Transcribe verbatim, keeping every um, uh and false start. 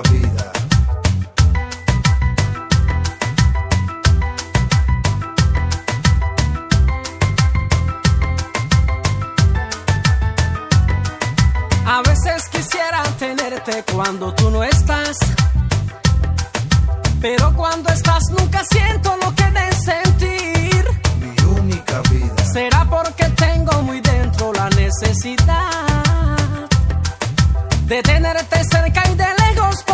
vida. A veces quisiera tenerte cuando tú no estás, pero cuando estás nunca siento lo que de sentir. Mi única vida. Será porque tengo muy dentro la necesidad de tenerte cerca y de lejos